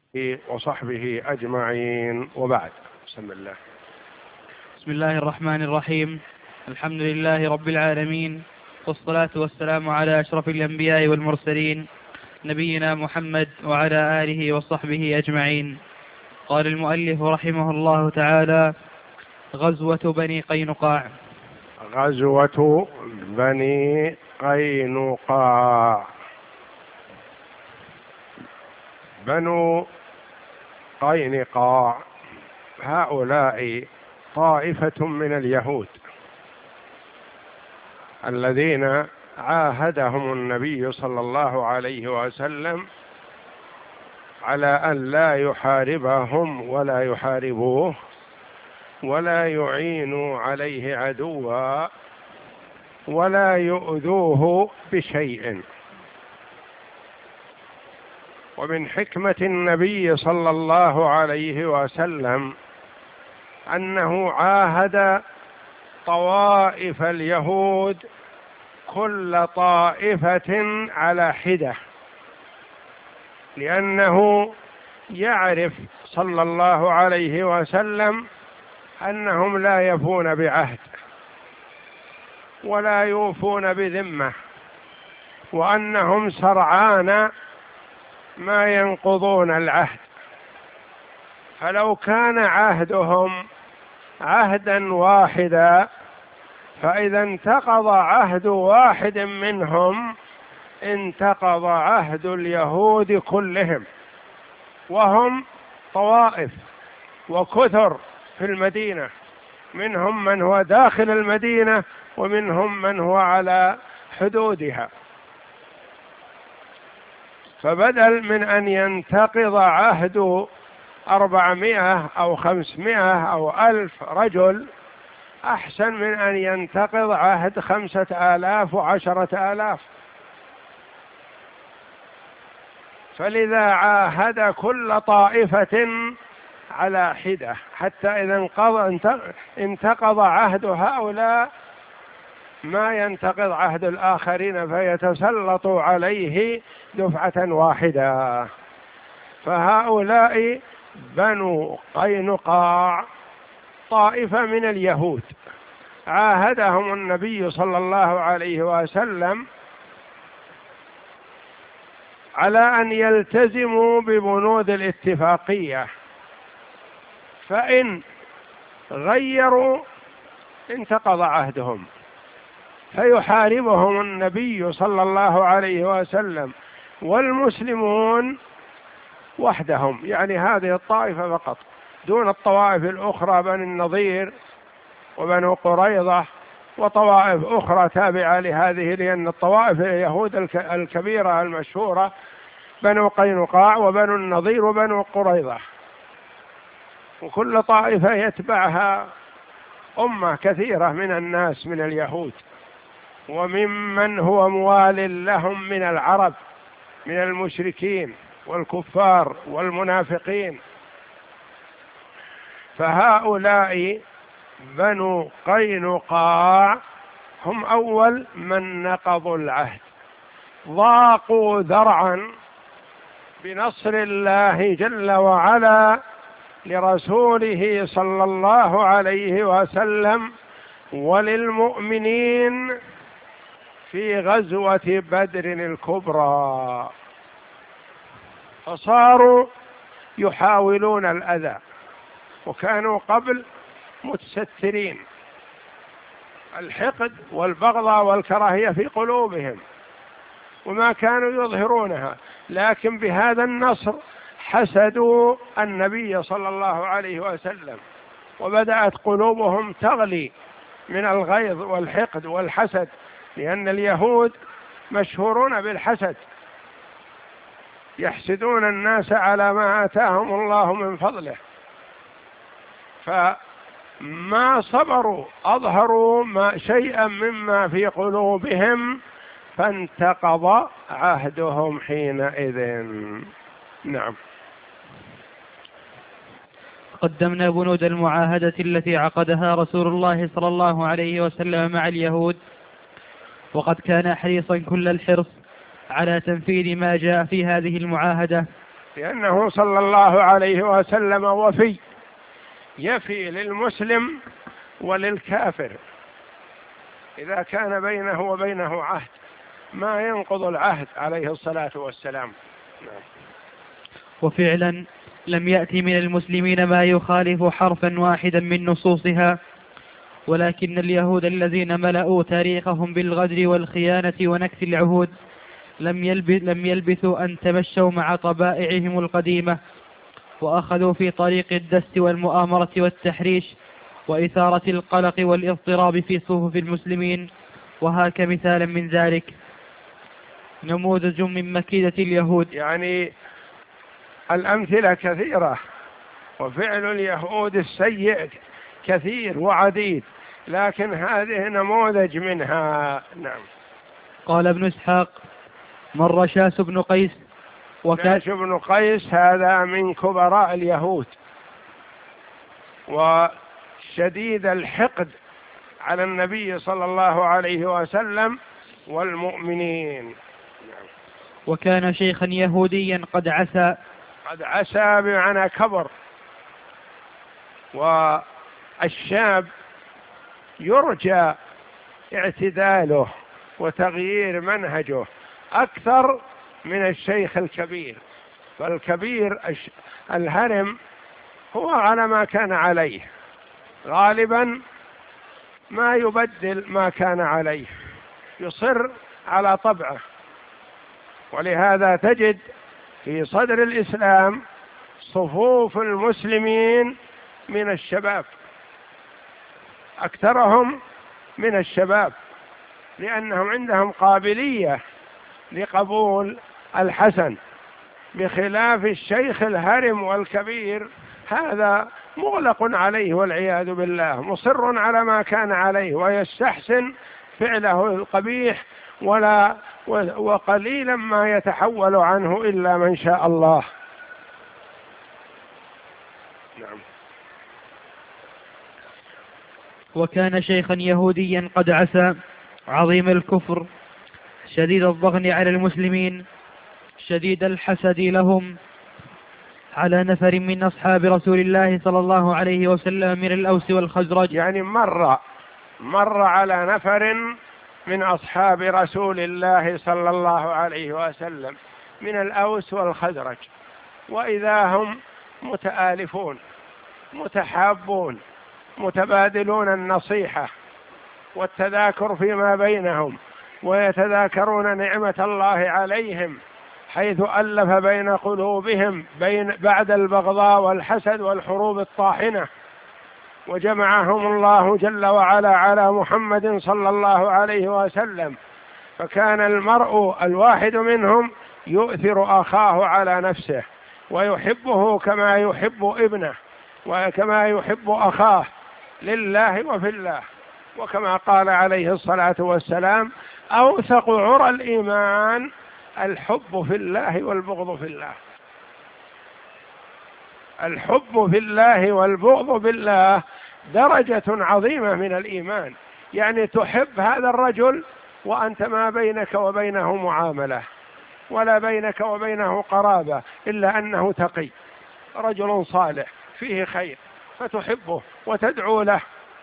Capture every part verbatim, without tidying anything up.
وصحبه أجمعين، وبعد. بسم الله. بسم الله الرحمن الرحيم. الحمد لله رب العالمين، والصلاة والسلام على أشرف الأنبياء والمرسلين، نبينا محمد وعلى آله وصحبه أجمعين. قال المؤلف رحمه الله تعالى: غزوة بني قينقاع. غزوة بني قينقاع. بنو قينقاع هؤلاء طائفة من اليهود الذين عاهدهم النبي صلى الله عليه وسلم على أن لا يحاربهم ولا يحاربوه ولا يعينوا عليه عدوا ولا يؤذوه بشيء. ومن حكمة النبي صلى الله عليه وسلم أنه عاهد طوائف اليهود كل طائفة على حدة، لأنه يعرف صلى الله عليه وسلم أنهم لا يفون بعهد ولا يوفون بذمة، وأنهم سرعان ما ينقضون العهد. فلو كان عهدهم عهدا واحدا، فإذا انتقض عهد واحد منهم انتقض عهد اليهود كلهم، وهم طوائف وكثر في المدينة، منهم من هو داخل المدينة ومنهم من هو على حدودها. فبدل من أن ينتقض عهد أربعمائة أو خمسمائة أو ألف رجل، أحسن من أن ينتقض عهد خمسة آلاف وعشرة آلاف. فلذا عاهد كل طائفة على حدة، حتى إذا انتقض عهد هؤلاء ما ينتقض عهد الآخرين فيتسلط عليه دفعة واحدة. فهؤلاء بنو قينقاع طائفة من اليهود عاهدهم النبي صلى الله عليه وسلم على أن يلتزموا ببنود الاتفاقية، فإن غيروا انتقض عهدهم، فيحاربهم النبي صلى الله عليه وسلم والمسلمون وحدهم، يعني هذه الطائفة فقط دون الطوائف الأخرى، بني النضير وبنو قريظة وطوائف أخرى تابعة لهذه، لأن الطوائف اليهود الكبيرة المشهورة بنو قينقاع وبنو النضير وبنو قريظة، وكل طائفة يتبعها أمة كثيرة من الناس من اليهود وممن هو موال لهم من العرب من المشركين والكفار والمنافقين. فهؤلاء بنو قينقاع هم أول من نقضوا العهد، ضاقوا ذرعا بنصر الله جل وعلا لرسوله صلى الله عليه وسلم وللمؤمنين في غزوة بدر الكبرى، فصاروا يحاولون الأذى، وكانوا قبل متسترين، الحقد والبغضاء والكراهية في قلوبهم وما كانوا يظهرونها، لكن بهذا النصر حسدوا النبي صلى الله عليه وسلم، وبدأت قلوبهم تغلي من الغيظ والحقد والحسد، لأن اليهود مشهورون بالحسد، يحسدون الناس على ما آتاهم الله من فضله، فما صبروا، أظهروا ما شيئا مما في قلوبهم، فانتقض عهدهم حينئذ. نعم. قدمنا بنود المعاهدة التي عقدها رسول الله صلى الله عليه وسلم مع اليهود، وقد كان حريصا كل الحرص على تنفيذ ما جاء في هذه المعاهدة لأنه صلى الله عليه وسلم وفي، يفي للمسلم وللكافر إذا كان بينه وبينه عهد، ما ينقض العهد عليه الصلاة والسلام. وفعلا لم يأتي من المسلمين ما يخالف حرفا واحدا من نصوصها، ولكن اليهود الذين ملأوا تاريخهم بالغدر والخيانة ونكث العهود لم يلبث لم يلبثوا أن تمشوا مع طبائعهم القديمة، وأخذوا في طريق الدس والمؤامرة والتحريش وإثارة القلق والاضطراب في صفوف المسلمين. وهاك مثالا من ذلك نموذج من مكيدة اليهود. يعني الأمثلة كثيرة، وفعل اليهود السيء كثير وعديد، لكن هذه نموذج منها. نعم. قال ابن إسحاق: مر شاس بن قيس وكان شاس بن قيس هذا من كبراء اليهود وشديد الحقد على النبي صلى الله عليه وسلم والمؤمنين. وكان شيخا يهوديا قد عسى قد عسى بمعنى كبر، والشاب يرجى اعتداله وتغيير منهجه أكثر من الشيخ الكبير، فالكبير الهرم هو على ما كان عليه غالبا، ما يبدل ما كان عليه، يصر على طبعه. ولهذا تجد في صدر الإسلام صفوف المسلمين من الشباب، أكثرهم من الشباب، لأنهم عندهم قابلية لقبول الحسن، بخلاف الشيخ الهرم والكبير هذا مغلق عليه والعياذ بالله، مصر على ما كان عليه ويستحسن فعله القبيح، ولا وقليلا ما يتحول عنه إلا من شاء الله. نعم. وكان شيخا يهوديا قد عسى عظيم الكفر شديد الضغن على المسلمين شديد الحسد لهم على نفر من أصحاب رسول الله صلى الله عليه وسلم من الأوس والخزرج. يعني مر مر على نفر من أصحاب رسول الله صلى الله عليه وسلم من الأوس والخزرج، وإذا هم متآلفون متحابون متبادلون النصيحة والتذاكر فيما بينهم، ويتذاكرون نعمة الله عليهم حيث ألف بين قلوبهم بين بعد البغضاء والحسد والحروب الطاحنة، وجمعهم الله جل وعلا على محمد صلى الله عليه وسلم. فكان المرء الواحد منهم يؤثر أخاه على نفسه ويحبه كما يحب ابنه وكما يحب أخاه لله وفي الله، وكما قال عليه الصلاة والسلام: أوثق عرى الإيمان الحب في الله والبغض في الله. الحب في الله والبغض في الله درجة عظيمة من الإيمان، يعني تحب هذا الرجل وأنت ما بينك وبينه معاملة ولا بينك وبينه قرابة، إلا أنه تقي رجل صالح فيه خير، فتحبه وتدعو له،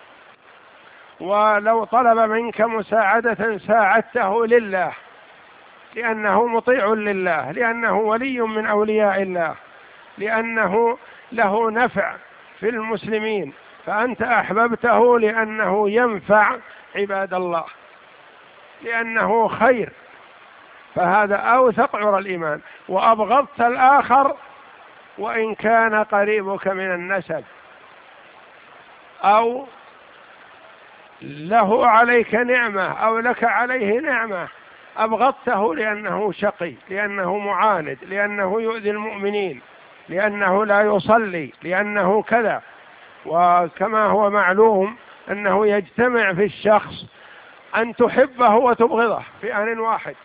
ولو طلب منك مساعدة ساعدته لله، لأنه مطيع لله، لأنه ولي من أولياء الله، لأنه له نفع في المسلمين، فأنت أحببته لأنه ينفع عباد الله، لأنه خير، فهذا أوثق عرى الإيمان. وأبغضت الآخر وإن كان قريبك من النسب أو له عليك نعمة أو لك عليه نعمة، أبغضته لأنه شقي، لأنه معاند، لأنه يؤذي المؤمنين، لأنه لا يصلي، لأنه كذا. وكما هو معلوم أنه يجتمع في الشخص أن تحبه وتبغضه في آن واحد،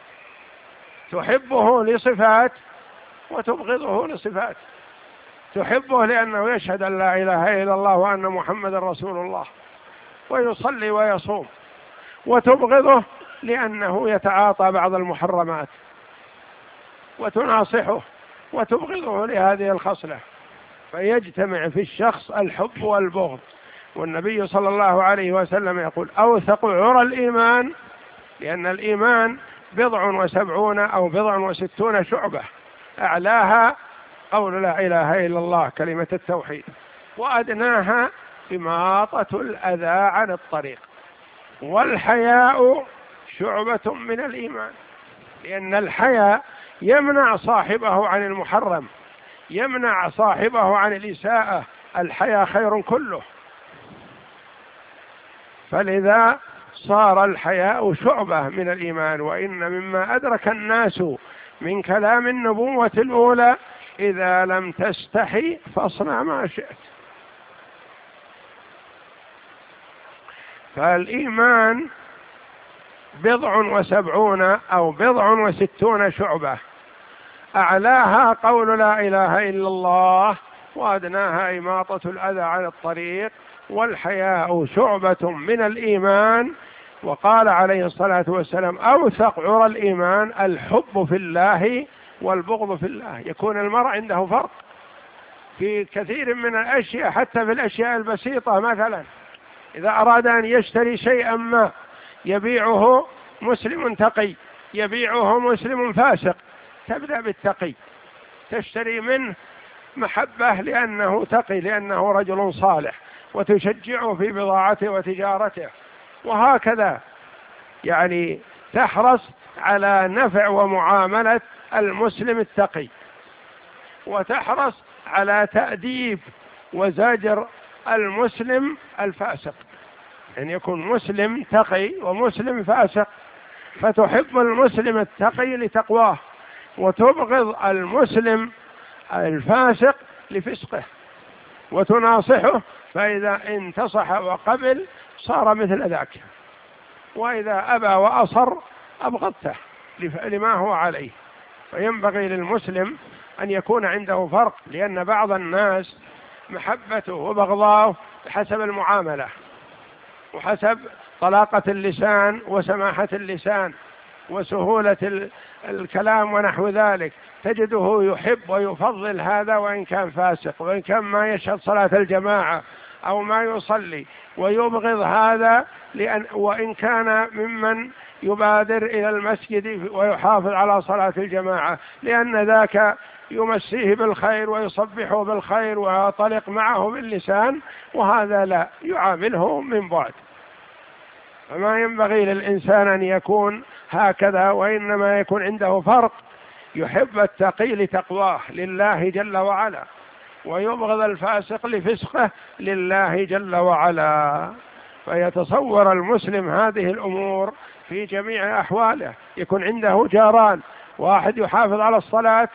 تحبه لصفات وتبغضه لصفات، تحبه لأنه يشهد أن لا إله إلا الله وأن محمد رسول الله ويصلي ويصوم، وتبغضه لأنه يتعاطى بعض المحرمات وتناصحه وتبغضه لهذه الخصلة، فيجتمع في الشخص الحب والبغض. والنبي صلى الله عليه وسلم يقول أوثق عرى الإيمان، لأن الإيمان بضع وسبعون أو بضع وستون شعبة، أعلاها قول لا إله إلا الله كلمة التوحيد، وأدناها إماطة الأذى عن الطريق. والحياء شعبة من الإيمان، لأن الحياء يمنع صاحبه عن المحرم، يمنع صاحبه عن الإساءة، الحياء خير كله. فلذا صار الحياء شعبة من الإيمان. وإن مما أدرك الناس من كلام النبوة الأولى إذا لم تستحي فاصنع ما شئت. فالإيمان بضع وسبعون أو بضع وستون شعبة، أعلاها قول لا إله إلا الله، وأدناها إماطة الأذى عن الطريق. والحياء شعبة من الإيمان. وقال عليه الصلاة والسلام أوثق عرى الإيمان الحب في الله والبغض في الله. يكون المرء عنده فرق في كثير من الأشياء، حتى في الأشياء البسيطة. مثلا إذا أراد أن يشتري شيئا ما يبيعه مسلم تقي، يبيعه مسلم فاسق، تبدأ بالتقي، تشتري منه محبة لأنه تقي، لأنه رجل صالح، وتشجعه في بضاعته وتجارته. وهكذا يعني تحرص على نفع ومعاملة المسلم التقي، وتحرص على تأديب وزجر المسلم الفاسق، أن يكون مسلم تقي ومسلم فاسق، فتحب المسلم التقي لتقواه، وتبغض المسلم الفاسق لفسقه، وتناصحه، فإذا انتصح وقبل صار مثل ذاك، وإذا أبى وأصر أبغضته لما هو عليه. فينبغي للمسلم أن يكون عنده فرق، لأن بعض الناس محبته وبغضاه حسب المعاملة، وحسب طلاقة اللسان وسماحة اللسان وسهولة الكلام ونحو ذلك، تجده يحب ويفضل هذا وإن كان فاسق، وإن كان ما يشهد صلاة الجماعة أو ما يصلي، ويبغض هذا لأن وإن كان ممن يبادر إلى المسجد ويحافظ على صلاة الجماعة، لأن ذاك يمسيه بالخير ويصبحه بالخير ويطلق معه باللسان، وهذا لا، يعامله من بعد. فما ينبغي للإنسان أن يكون هكذا، وإنما يكون عنده فرق، يحب التقي لتقواه لله جل وعلا، ويبغض الفاسق لفسقه لله جل وعلا. فيتصور المسلم هذه الأمور في جميع أحواله. يكون عنده جاران، واحد يحافظ على الصلاة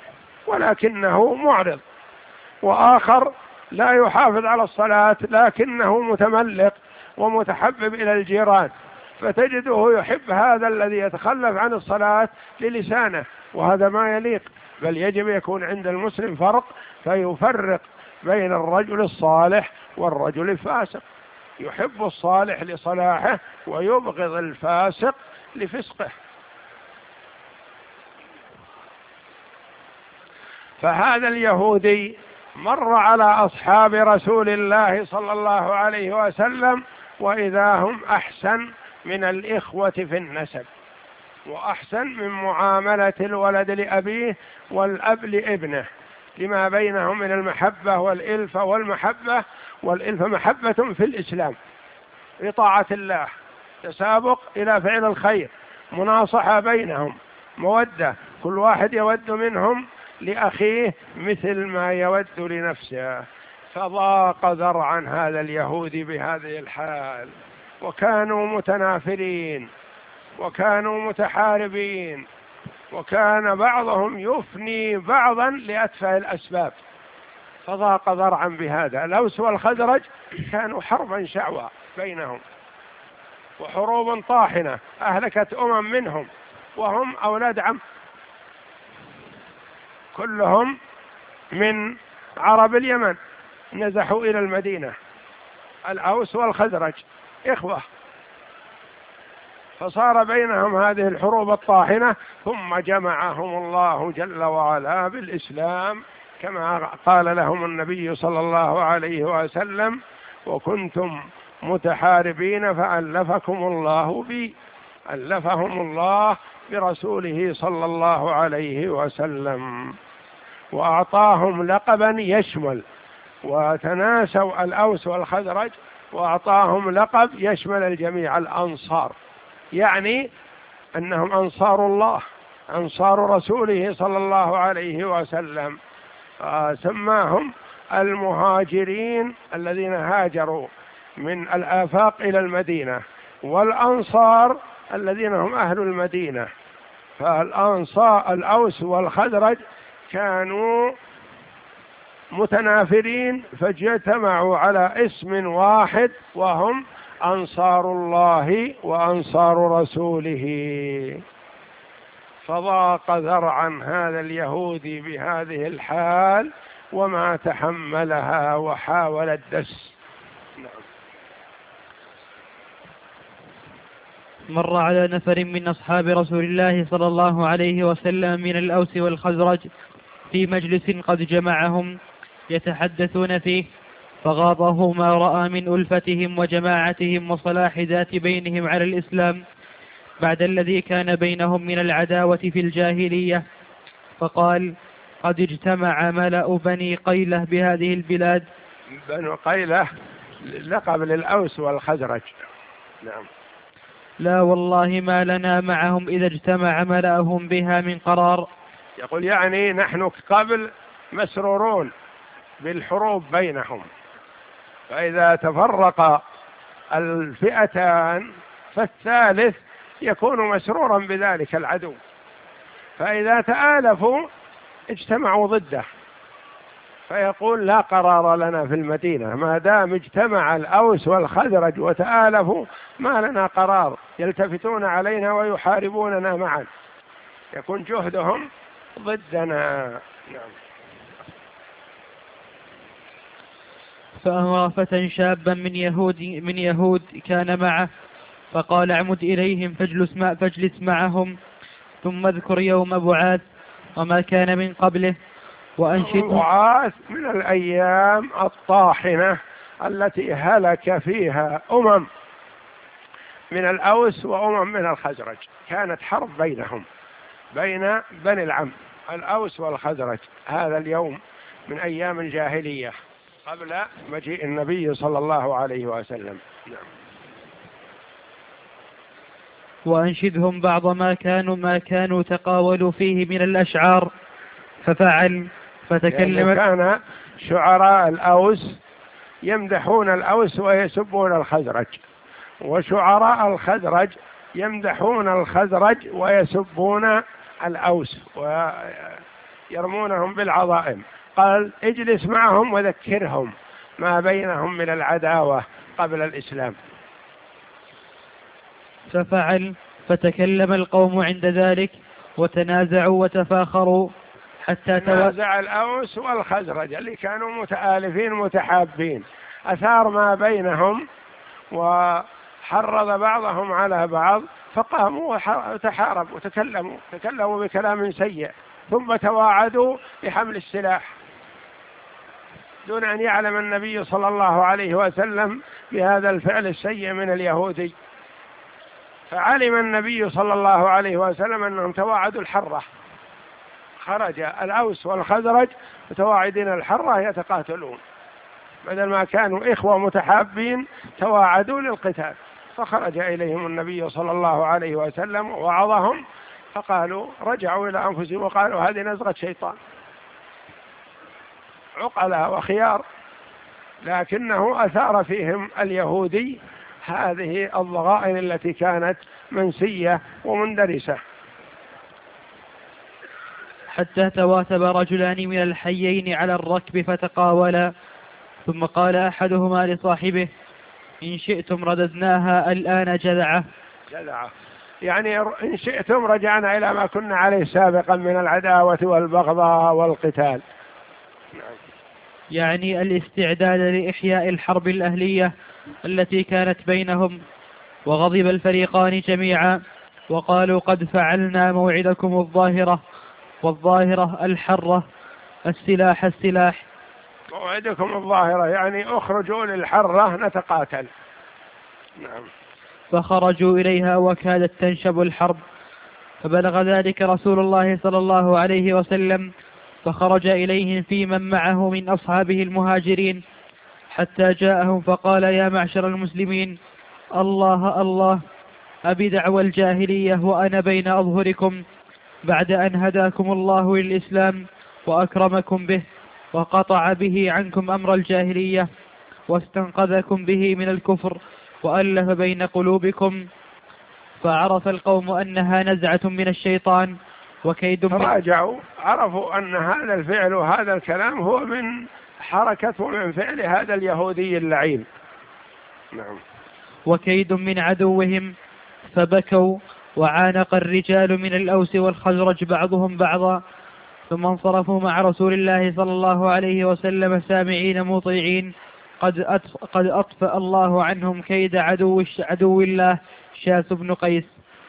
ولكنه معرض، وآخر لا يحافظ على الصلاة لكنه متملق ومتحبب إلى الجيران، فتجده يحب هذا الذي يتخلف عن الصلاة للسانه، وهذا ما يليق. بل يجب يكون عند المسلم فرق، فيفرق بين الرجل الصالح والرجل الفاسق، يحب الصالح لصلاحه ويبغض الفاسق لفسقه. فهذا اليهودي مر على أصحاب رسول الله صلى الله عليه وسلم وإذا هم أحسن من الإخوة في النسب، وأحسن من معاملة الولد لأبيه والأب لابنه، لما بينهم من المحبة والإلفة والمحبة. والإلفة محبة في الإسلام، بطاعة الله، تسابق إلى فعل الخير، مناصحة بينهم، مودة، كل واحد يود منهم لأخيه مثل ما يود لنفسه. فضاق ذرعا هذا اليهودي بهذه الحال، وكانوا متنافرين، وكانوا متحاربين، وكان بعضهم يفني بعضا لأتفه الأسباب. فضاق ذرعا بهذا. الأوس والخزرج كانوا حربا شعوى بينهم، وحروب طاحنة أهلكت أمم منهم، وهم أولاد عم، كلهم من عرب اليمن نزحوا إلى المدينة. الأوس والخزرج إخوة، فصار بينهم هذه الحروب الطاحنة، ثم جمعهم الله جل وعلا بالإسلام كما قال لهم النبي صلى الله عليه وسلم: وكنتم متحاربين فألفكم الله بي. ألفهم الله برسوله صلى الله عليه وسلم، وأعطاهم لقبا يشمل، وتناسوا الأوس والخزرج وأعطاهم لقب يشمل الجميع، الأنصار، يعني أنهم أنصار الله، أنصار رسوله صلى الله عليه وسلم. سماهم المهاجرين الذين هاجروا من الآفاق إلى المدينة، والأنصار الذين هم أهل المدينة. فالأنصار الأوس والخزرج كانوا متنافرين فاجتمعوا على اسم واحد، وهم أنصار الله وأنصار رسوله. فضاق ذرعا هذا اليهودي بهذه الحال وما تحملها وحاول الدس. مر على نفر من أصحاب رسول الله صلى الله عليه وسلم من الأوس والخزرج في مجلس قد جمعهم يتحدثون فيه، فغاضه ما رأى من ألفتهم وجماعتهم وصلاح ذات بينهم على الإسلام بعد الذي كان بينهم من العداوة في الجاهلية، فقال: قد اجتمع ملأ بني قيلة بهذه البلاد. بنو قيلة لقب للأوس والخزرج. نعم. لا والله ما لنا معهم إذا اجتمع ملأهم بها من قرار. يقول يعني نحن قبل مسرورون بالحروب بينهم، فإذا تفرق الفئتان فالثالث يكون مسرورا بذلك العدو، فإذا تآلفوا اجتمعوا ضده، فيقول: لا قرار لنا في المدينة ما دام اجتمع الأوس والخزرج وتآلفوا، ما لنا قرار، يلتفتون علينا ويحاربوننا معا، يكون جهدهم ضدنا. نعم. فأمر فتى شابا من يهود من يهود كان معه، فقال: اعمد إليهم فاجلس, مع فاجلس معهم، ثم اذكر يوم بعاث وما كان من قبله، وأنشد. بعاث من الأيام الطاحنة التي هلك فيها أمم من الأوس وأمم من الخزرج، كانت حرب بينهم بين بني العم الأوس والخزرج، هذا اليوم من أيام الجاهلية قبل مجيء النبي صلى الله عليه وسلم. نعم. وأنشدهم بعض ما كانوا ما كانوا تقاولوا فيه من الأشعار، ففعل فتكلم. يعني كان شعراء الأوس يمدحون الأوس ويسبون الخزرج، وشعراء الخزرج يمدحون الخزرج ويسبون الأوس ويرمونهم بالعظائم. قال: اجلس معهم وذكرهم ما بينهم من العداوة قبل الإسلام. ففعل فتكلم القوم عند ذلك وتنازعوا وتفاخروا حتى تنازع الأوس والخزرج اللي كانوا متآلفين متحابين، أثار ما بينهم وحرض بعضهم على بعض، فقاموا وتحاربوا وتكلموا تكلموا بكلام سيء، ثم تواعدوا بحمل السلاح دون أن يعلم النبي صلى الله عليه وسلم بهذا الفعل السيء من اليهودي. فعلم النبي صلى الله عليه وسلم أنهم تواعدوا الحرة، خرج الأوس والخزرج متواعدين الحرة يتقاتلون، بدل ما كانوا إخوة متحابين تواعدوا للقتال، فخرج إليهم النبي صلى الله عليه وسلم ووعظهم، فقالوا رجعوا إلى أنفسهم وقالوا: هذه نزغة شيطان. عقلاء وخيار، لكنه أثار فيهم اليهودي هذه الضغائن التي كانت منسية ومندرسة. حتى تواتب رجلان من الحيين على الركب فتقاولا، ثم قال أحدهما لصاحبه: إن شئتم رددناها الآن جذعة. جذعة يعني إن شئتم رجعنا إلى ما كنا عليه سابقا من العداوة والبغضاء والقتال. يعني الاستعداد لإحياء الحرب الأهلية التي كانت بينهم، وغضب الفريقان جميعا وقالوا قد فعلنا موعدكم الظاهرة والظاهرة الحرة السلاح السلاح. موعدكم الظاهرة يعني اخرجوا للحرة نتقاتل. نعم. فخرجوا إليها وكادت تنشب الحرب، فبلغ ذلك رسول الله صلى الله عليه وسلم، فخرج إليهم في من معه من أصحابه المهاجرين حتى جاءهم فقال يا معشر المسلمين الله الله أبي دعوى الجاهلية وأنا بين أظهركم بعد أن هداكم الله للإسلام وأكرمكم به وقطع به عنكم أمر الجاهلية واستنقذكم به من الكفر وألف بين قلوبكم. فعرف القوم أنها نزعة من الشيطان وكيد من راجعوا عرفوا أن هذا الفعل وهذا الكلام هو من حركة ومن فعل هذا اليهودي اللعين. نعم. وكيد من عدوهم، فبكوا وعانق الرجال من الأوس والخزرج بعضهم بعضا، ثم انصرفوا مع رسول الله صلى الله عليه وسلم سامعين مطيعين قد قد أطفأ الله عنهم كيد عدو, عدو الله شاس بن قيس.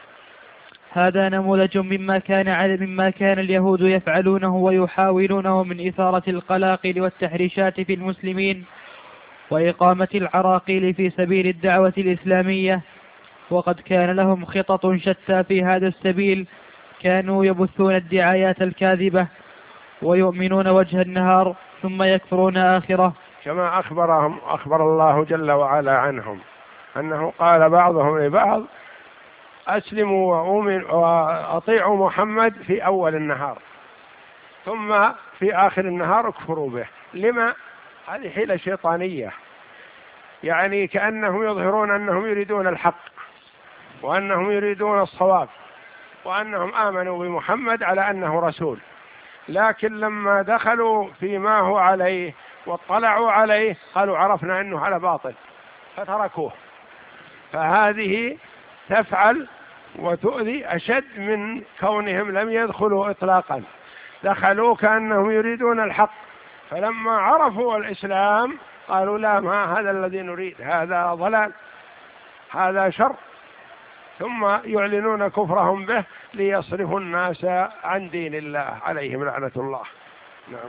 هذا نموذج مما كان مما كان اليهود يفعلونه ويحاولونه من إثارة القلاقل والتحريشات في المسلمين وإقامة العراقيل في سبيل الدعوة الإسلامية، وقد كان لهم خطط شتى في هذا السبيل، كانوا يبثون الدعايات الكاذبة ويؤمنون وجه النهار ثم يكفرون آخره، كما أخبرهم أخبر الله جل وعلا عنهم أنه قال بعضهم لبعض أسلموا وأؤمنوا وأطيعوا محمد في أول النهار ثم في آخر النهار اكفروا به. لما؟ هذه حيلة شيطانية، يعني كأنهم يظهرون أنهم يريدون الحق وأنهم يريدون الصواب وأنهم آمنوا بمحمد على أنه رسول، لكن لما دخلوا فيما هو عليه واطلعوا عليه قالوا عرفنا أنه على باطل فتركوه. فهذه تفعل وتؤذي أشد من كونهم لم يدخلوا إطلاقا، دخلوا كأنهم يريدون الحق، فلما عرفوا الإسلام قالوا لا، ما هذا الذي نريد، هذا ضلال، هذا شر، ثم يعلنون كفرهم به ليصرفوا الناس عن دين الله عليهم لعنة الله. نعم.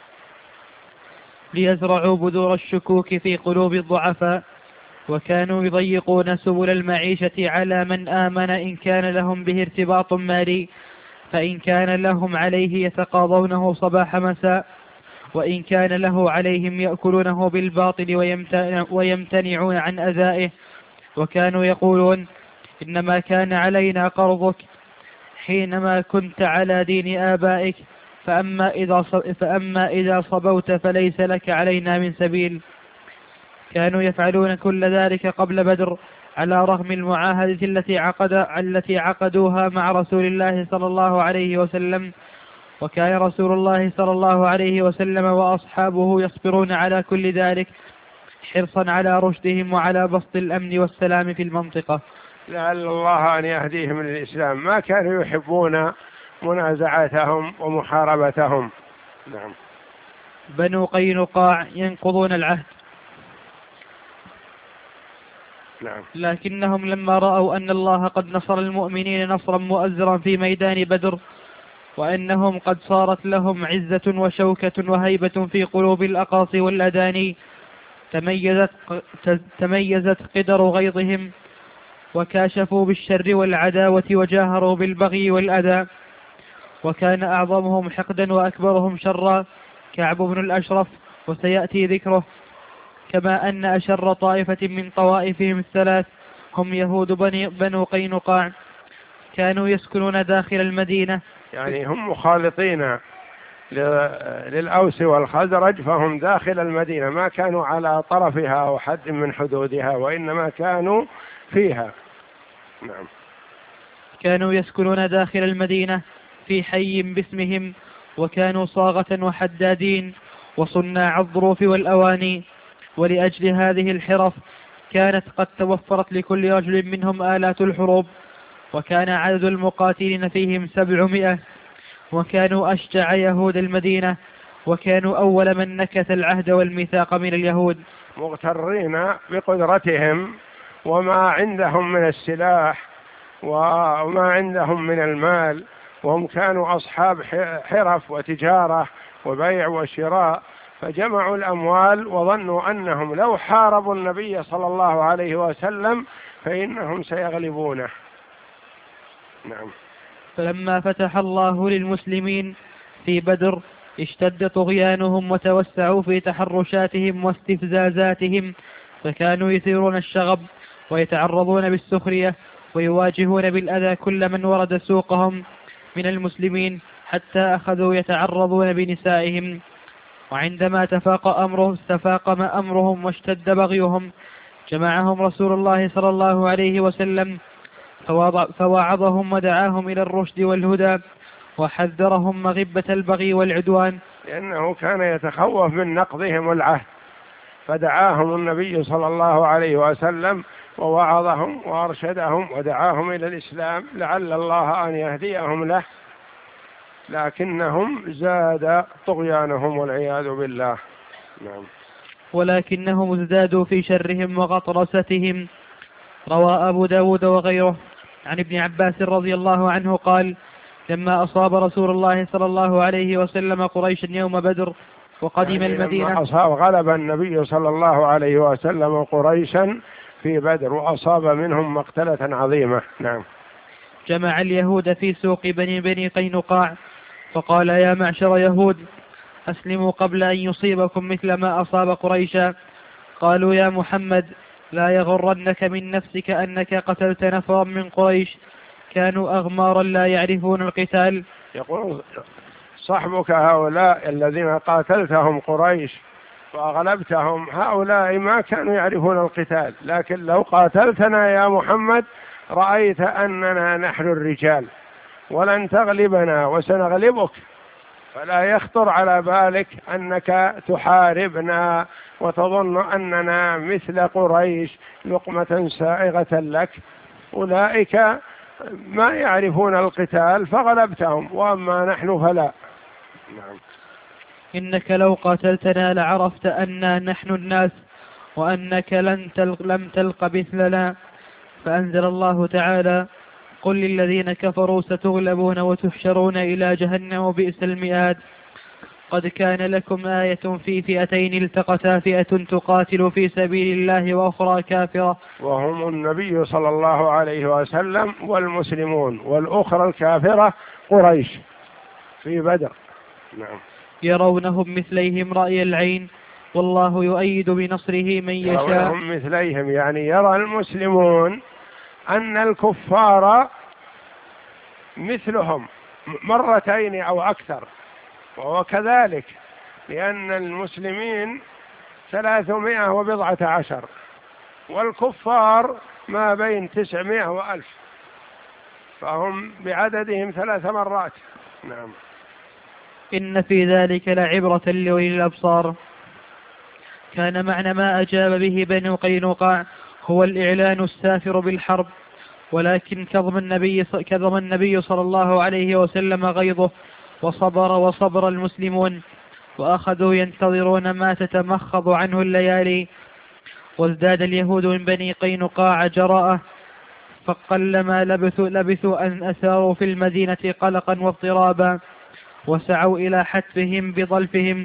ليزرعوا بذور الشكوك في قلوب الضعفاء، وكانوا يضيقون سبل المعيشة على من آمن إن كان لهم به ارتباط مالي، فإن كان لهم عليه يتقاضونه صباح مساء، وإن كان له عليهم يأكلونه بالباطل ويمتنعون عن أذائه. وكانوا يقولون إنما كان علينا قرضك حينما كنت على دين آبائك، فأما إذا, فأما إذا صبوت فليس لك علينا من سبيل. كانوا يفعلون كل ذلك قبل بدر على رغم المعاهدة التي, عقد التي عقدوها مع رسول الله صلى الله عليه وسلم. وكان رسول الله صلى الله عليه وسلم وأصحابه يصبرون على كل ذلك حرصا على رشدهم وعلى بسط الأمن والسلام في المنطقة، لعل الله أن يهديهم للإسلام. ما كانوا يحبون منازعتهم ومحاربتهم. نعم. بنو قينقاع ينقضون العهد. نعم. لكنهم لما رأوا أن الله قد نصر المؤمنين نصرا مؤزرا في ميدان بدر، وأنهم قد صارت لهم عزة وشوكة وهيبة في قلوب الأقاصي والأداني، تميزت, تميزت قدر غيظهم وكاشفوا بالشر والعداوة وجاهروا بالبغي والأذى. وكان أعظمهم حقدا وأكبرهم شرا كعب بن الأشرف، وسيأتي ذكره، كما أن أشر طائفة من طوائفهم الثلاث هم يهود بني بنو قينقاع، كانوا يسكنون داخل المدينة، يعني هم مخالطين للأوس والخزرج، فهم داخل المدينة، ما كانوا على طرفها أو حد من حدودها، وإنما كانوا فيها. نعم. كانوا يسكنون داخل المدينة في حي باسمهم، وكانوا صاغة وحدادين وصناع الظروف والأواني. ولأجل هذه الحرف كانت قد توفرت لكل رجل منهم آلات الحروب، وكان عدد المقاتلين فيهم سبعمائة، وكانوا أشجع يهود المدينة، وكانوا أول من نكث العهد والميثاق من اليهود. مغترين بقدرتهم وما عندهم من السلاح وما عندهم من المال، وهم كانوا أصحاب حرف وتجارة وبيع وشراء، فجمعوا الأموال وظنوا أنهم لو حاربوا النبي صلى الله عليه وسلم فإنهم سيغلبونه. نعم. فلما فتح الله للمسلمين في بدر اشتد طغيانهم وتوسعوا في تحرشاتهم واستفزازاتهم، فكانوا يثيرون الشغب ويتعرضون بالسخرية ويواجهون بالأذى كل من ورد سوقهم من المسلمين، حتى أخذوا يتعرضون بنسائهم. وعندما تفاق أمرهم تفاقم أمرهم واشتد بغيهم، جمعهم رسول الله صلى الله عليه وسلم فوعظهم ودعاهم إلى الرشد والهدى، وحذرهم مغبة البغي والعدوان، لأنه كان يتخوف من نقضهم العهد، فدعاهم النبي صلى الله عليه وسلم ووعظهم وأرشدهم ودعاهم إلى الإسلام لعل الله أن يهديهم له، لكنهم زاد طغيانهم والعياذ بالله. نعم. ولكنهم ازدادوا في شرهم وغطرستهم. روى أبو داود وغيره عن ابن عباس رضي الله عنه قال: لما أصاب رسول الله صلى الله عليه وسلم قريشا يوم بدر وقدم يعني المدينة، لما أصاب غلب النبي صلى الله عليه وسلم قريشا في بدر وأصاب منهم مقتلة عظيمة. نعم. جمع اليهود في سوق بني بني قينقاع فقال: يا معشر يهود، أسلموا قبل أن يصيبكم مثل ما أصاب قريشا. قالوا: يا محمد، لا يغرنك من نفسك أنك قتلت نفرا من قريش كانوا أغمارا لا يعرفون القتال. يقول صحبك هؤلاء الذين قاتلتهم قريش وأغلبتهم، هؤلاء ما كانوا يعرفون القتال، لكن لو قاتلتنا يا محمد رأيت أننا نحن الرجال ولن تغلبنا وسنغلبك، فلا يخطر على بالك أنك تحاربنا وتظن أننا مثل قريش لقمة سائغة لك. أولئك ما يعرفون القتال فغلبتهم، وأما نحن فلا. نعم. إنك لو قاتلتنا لعرفت أننا نحن الناس وأنك لن تلق لم تلق مثلنا. فأنزل الله تعالى: قل للذين كفروا ستغلبون وتحشرون إلى جهنم وبئس المئاد. قد كان لكم آية في فئتين التقتا، فئة تقاتل في سبيل الله وأخرى كافرة، وهم النبي صلى الله عليه وسلم والمسلمون، والأخرى الكافرة قريش في بدر. نعم. يرونهم مثليهم رأي العين والله يؤيد بنصره من يشاء. يرونهم مثليهم يعني يرى المسلمون أن الكفار مثلهم مرتين أو أكثر، وهو كذلك، لأن المسلمين ثلاثمائة وبضعة عشر والكفار ما بين تسعمائة وألف، فهم بعددهم ثلاث مرات. نعم. إن في ذلك لعبرة لأولي الأبصار. كان معنى ما أجاب به بنو قينقاع هو الإعلان السافر بالحرب، ولكن كظم النبي, كظم النبي صلى الله عليه وسلم غيظه وصبر وصبر المسلمون، وأخذوا ينتظرون ما تتمخض عنه الليالي. وازداد اليهود من بني قينقاع جراءة، فقلما لبثوا, لبثوا أن أثاروا في المدينة قلقا واضطرابا، وسعوا إلى حتفهم بظلفهم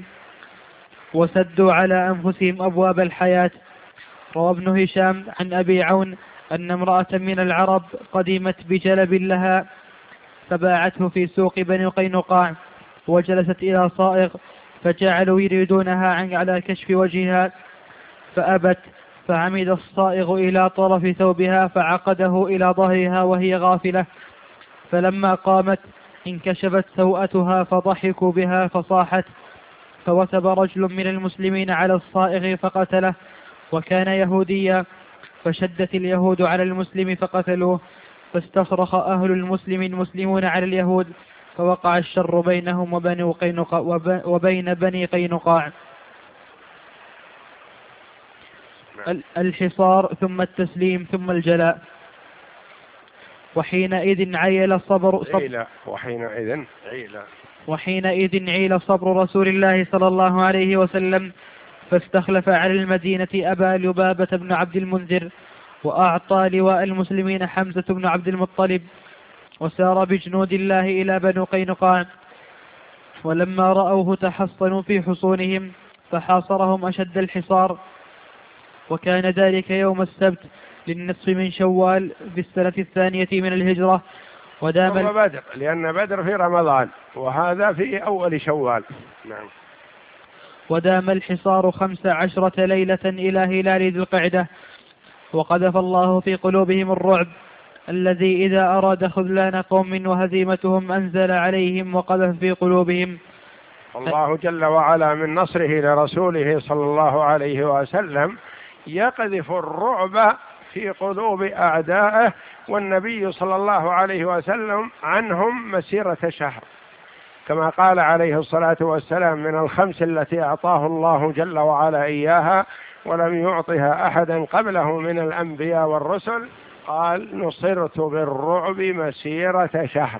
وسدوا على أنفسهم أبواب الحياة. روى ابن هشام عن أبي عون أن امرأة من العرب قدمت بجلب لها فباعته في سوق بني قينقاع، وجلست إلى صائغ فجعلوا يريدونها على كشف وجهها فأبت، فعمد الصائغ إلى طرف ثوبها فعقده إلى ظهرها وهي غافلة، فلما قامت انكشفت سوءتها فضحكوا بها فصاحت، فوثب رجل من المسلمين على الصائغ فقتله، وكان يهوديا، فشدت اليهود على المسلم فقتلوه، فاستصرخ أهل المسلم المسلمون على اليهود، فوقع الشر بينهم وبني قينقاع وبين بني قينقاع. الحصار ثم التسليم ثم الجلاء. وحينئذ عيل صبر صبر وحينئذ عيل وحينئذ عيل صبر رسول الله صلى الله عليه وسلم، فاستخلف على المدينة أبا لبابة بن عبد المنذر، وأعطى لواء المسلمين حمزة بن عبد المطلب، وسار بجنود الله إلى بنو قينقاع، ولما رأوه تحصنوا في حصونهم فحاصرهم أشد الحصار، وكان ذلك يوم السبت للنصف من شوال في السنة الثانية من الهجرة. ودام هو بدر، لأن بدر في رمضان وهذا في أول شوال. نعم. ودام الحصار خمس عشرة ليلة إلى هلال ذي القعدة، وقذف الله في قلوبهم الرعب الذي إذا أراد خذلان قوم وهزيمتهم أنزل عليهم وقذف في قلوبهم. الله جل وعلا من نصره لرسوله صلى الله عليه وسلم يقذف الرعب في قلوب أعدائه، والنبي صلى الله عليه وسلم عنهم مسيرة شهر، كما قال عليه الصلاة والسلام: من الخمس التي أعطاه الله جل وعلا إياها ولم يعطها أحدا قبله من الأنبياء والرسل، قال: نصرت بالرعب مسيرة شهر.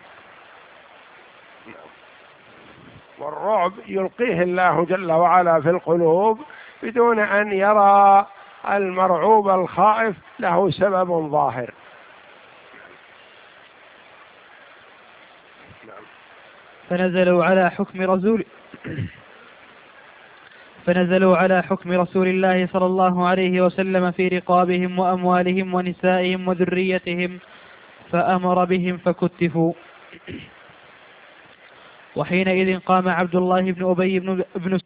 والرعب يلقيه الله جل وعلا في القلوب بدون أن يرى المرعوب الخائف له سبب ظاهر. فنزلوا على حكم رسول فنزلوا على حكم رسول الله صلى الله عليه وسلم في رقابهم وأموالهم ونسائهم وذريتهم، فأمر بهم فكتفوا. وحينئذ قام عبد الله بن أبي بن, بن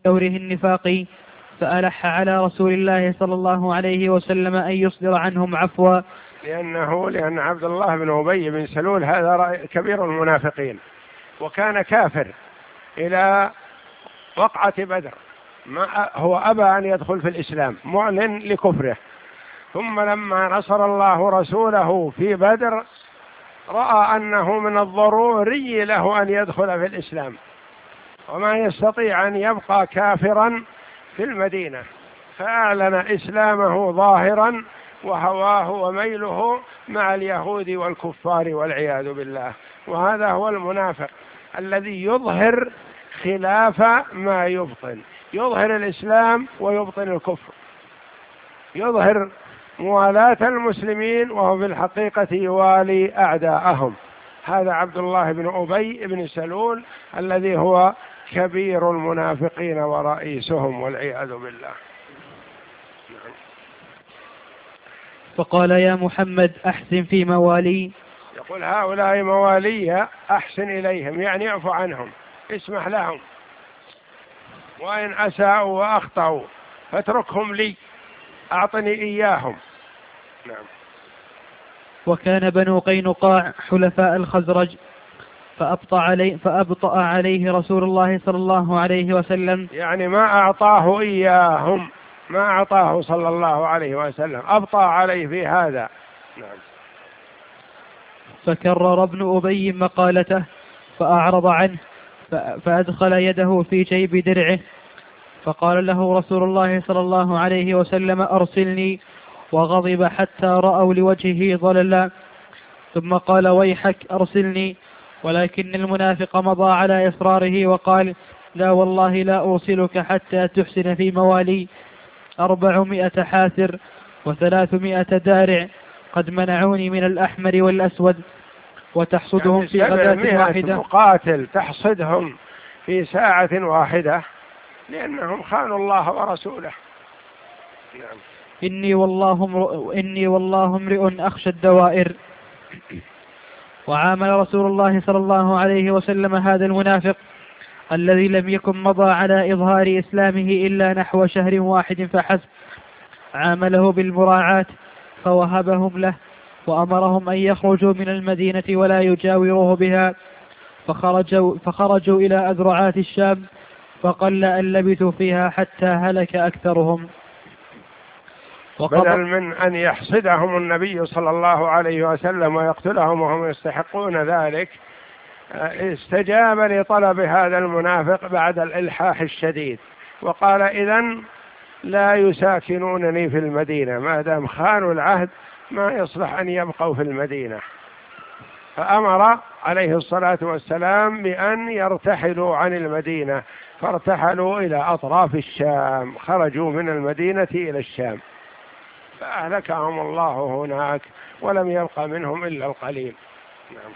كوره النفاق، فألح على رسول الله صلى الله عليه وسلم أن يصدر عنهم عفوا. لأنه لأن عبد الله بن أبي بن سلول هذا كبير المنافقين، وكان كافر إلى وقعة بدر، ما هو أبى أن يدخل في الإسلام معلن لكفره، ثم لما نصر الله رسوله في بدر رأى أنه من الضروري له أن يدخل في الإسلام، وما يستطيع أن يبقى كافرا في المدينة، فأعلن إسلامه ظاهرا وهواه وميله مع اليهود والكفار والعياذ بالله. وهذا هو المنافق الذي يظهر خلاف ما يبطن، يظهر الإسلام ويبطن الكفر، يظهر موالاة المسلمين وهو في الحقيقة يوالي أعداءهم. هذا عبد الله بن أبي بن سلول الذي هو كبير المنافقين ورئيسهم والعياذ بالله. فقال يا محمد أحسن في موالي. يقول هؤلاء موالي أحسن إليهم، يعني اعف عنهم، اسمح لهم، وإن أساءوا وأخطأوا فاتركهم لي، أعطني إياهم. نعم. وكان بنو قينقاع حلفاء الخزرج، فأبطأ عليه, فأبطأ عليه رسول الله صلى الله عليه وسلم، يعني ما أعطاه إياهم، ما أعطاه صلى الله عليه وسلم، أبطأ عليه في هذا. نعم. فكرر ابن أبي مقالته فأعرض عنه، فأدخل يده في جيب درعه، فقال له رسول الله صلى الله عليه وسلم أرسلني، وغضب حتى رأوا لوجهه ضللا، ثم قال ويحك أرسلني، ولكن المنافق مضى على إصراره وقال لا والله لا أرسلك حتى تحسن في موالي أربعمائة حاسر وثلاثمائة دارع قد منعوني من الأحمر والأسود، وتحصدهم يعني في غداة واحدة. مقاتل تحصدهم في ساعة واحدة لأنهم خانوا الله ورسوله. نعم. إني والله امرؤ إني والله امرئ أخشى الدوائر. وعامل رسول الله صلى الله عليه وسلم هذا المنافق الذي لم يكن مضى على إظهار إسلامه إلا نحو شهر واحد فحسب، عامله بالمراعاة فوهبهم له، وأمرهم أن يخرجوا من المدينة ولا يجاوروه بها، فخرجوا, فخرجوا إلى أذرعات الشام، فقل أن لبثوا فيها حتى هلك أكثرهم. بدل من أن يحصدهم النبي صلى الله عليه وسلم ويقتلهم وهم يستحقون ذلك، استجاب لطلب هذا المنافق بعد الإلحاح الشديد، وقال إذن لا يساكنونني في المدينة، ما دام خانوا العهد ما يصلح أن يبقوا في المدينة. فأمر عليه الصلاة والسلام بأن يرتحلوا عن المدينة، فارتحلوا إلى أطراف الشام، خرجوا من المدينة إلى الشام، فأهلكهم الله هناك ولم يبق منهم إلا القليل. نعم.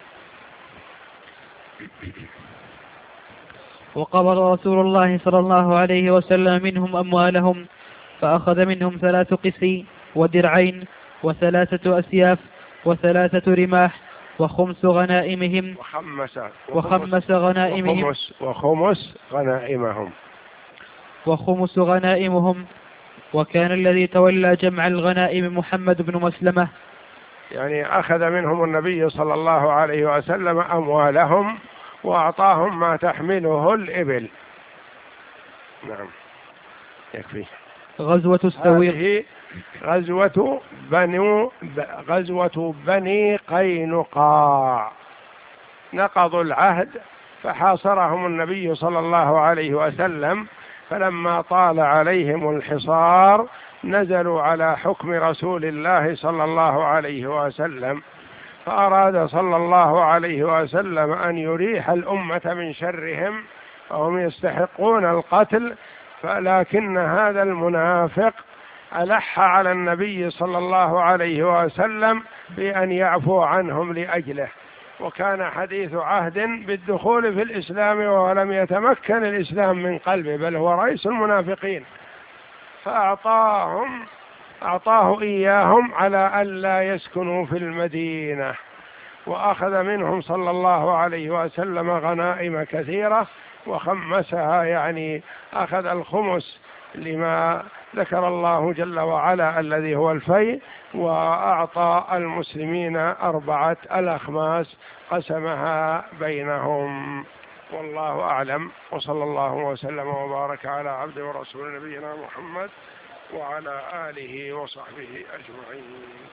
وقبض رسول الله صلى الله عليه وسلم منهم أموالهم، فأخذ منهم ثلاث قسي ودرعين وثلاثة أسياف وثلاثة رماح وخمس غنائمهم وخمس, وخمس غنائمهم وخمس, وخمس غنائمهم وخمس غنائمهم وكان الذي تولى جمع الغنائم محمد بن مسلمة. يعني أخذ منهم النبي صلى الله عليه وسلم أموالهم وأعطاهم ما تحمله الإبل. نعم. يكفي. غزوة السويق. هذه غزوة بنو غزوة بني قينقاع، نقضوا العهد فحاصرهم النبي صلى الله عليه وسلم، فلما طال عليهم الحصار نزلوا على حكم رسول الله صلى الله عليه وسلم، فأراد صلى الله عليه وسلم أن يريح الأمة من شرهم، وهم يستحقون القتل، فلكن هذا المنافق ألح على النبي صلى الله عليه وسلم بأن يعفو عنهم لأجله، وكان حديث عهد بالدخول في الإسلام ولم يتمكن الإسلام من قلبه، بل هو رئيس المنافقين، فأعطاهم أعطاه إياهم على ألا يسكنوا في المدينة، وأخذ منهم صلى الله عليه وسلم غنائم كثيرة وخمسها، يعني أخذ الخمس لما ذكر الله جل وعلا الذي هو الفيء، وأعطى المسلمين أربعة الأخماس قسمها بينهم. والله أعلم، وصلى الله وسلم وبارك على عبد ورسول نبينا محمد وعلى آله وصحبه أجمعين.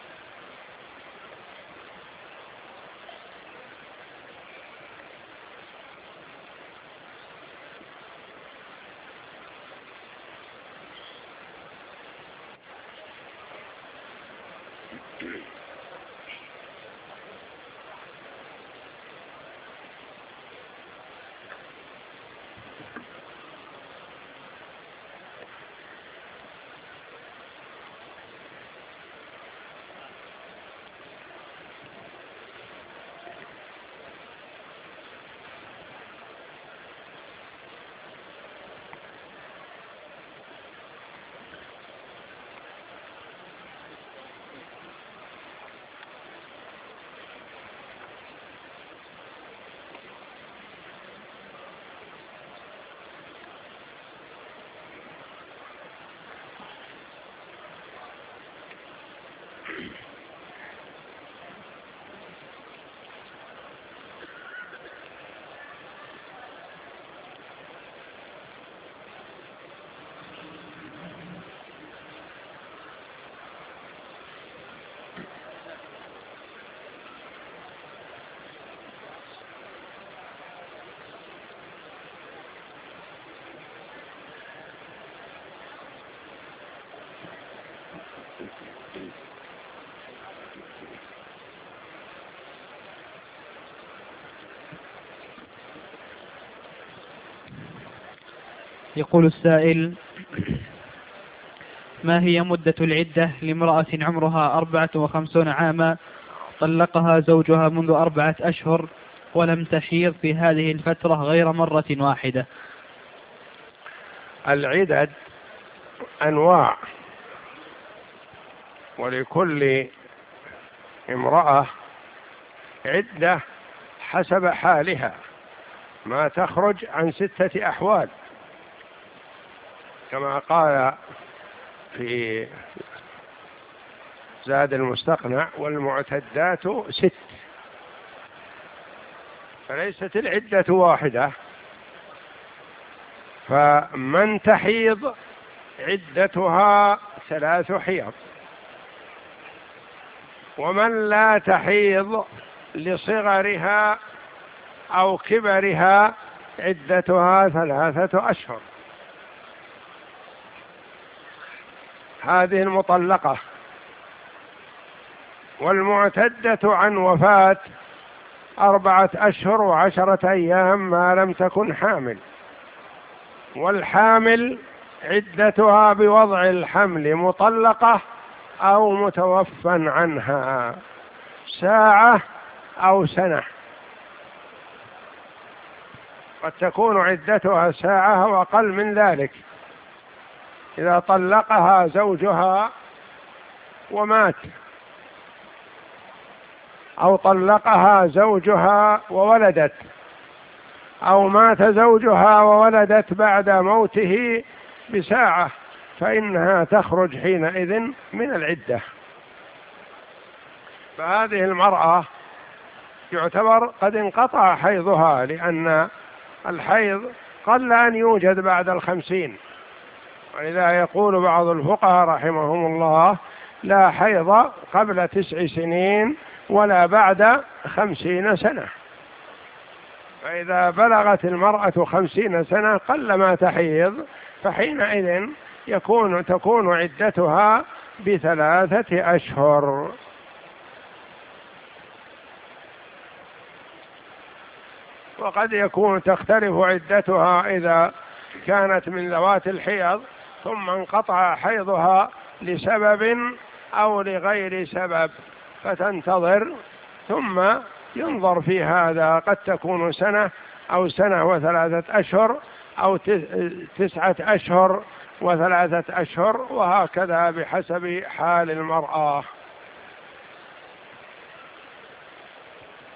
يقول السائل: ما هي مدة العدة لامرأة عمرها أربعة وخمسون عاما طلقها زوجها منذ أربعة أشهر ولم تحيض في هذه الفترة غير مرة واحدة؟ العدد أنواع، ولكل امرأة عدة حسب حالها، ما تخرج عن ستة أحوال، كما قال في زاد المستقنع: والمعتدات ست. فليست العدة واحدة، فمن تحيض عدتها ثلاث حيض، ومن لا تحيض لصغرها أو كبرها عدتها ثلاثة أشهر. هذه المطلقة. والمعتدة عن وفاة أربعة أشهر وعشرة أيام ما لم تكن حامل. والحامل عدتها بوضع الحمل مطلقة أو متوفى عنها ساعة أو سنة، قد تكون عدتها ساعة وأقل من ذلك إذا طلقها زوجها ومات، أو طلقها زوجها وولدت، أو مات زوجها وولدت بعد موته بساعة، فإنها تخرج حينئذ من العدة. فهذه المرأة يعتبر قد انقطع حيضها، لأن الحيض قل أن يوجد بعد الخمسين، ولذا يقول بعض الفقهاء رحمهم الله: لا حيض قبل تسع سنين ولا بعد خمسين سنة. فإذا بلغت المرأة خمسين سنة قل ما تحيض، فحينئذ يكون تكون عدتها بثلاثة أشهر. وقد يكون تختلف عدتها إذا كانت من ذوات الحيض ثم انقطع حيضها لسبب أو لغير سبب، فتنتظر ثم ينظر في هذا، قد تكون سنة أو سنة وثلاثة أشهر أو تسعة أشهر وثلاثة أشهر، وهكذا بحسب حال المرأة.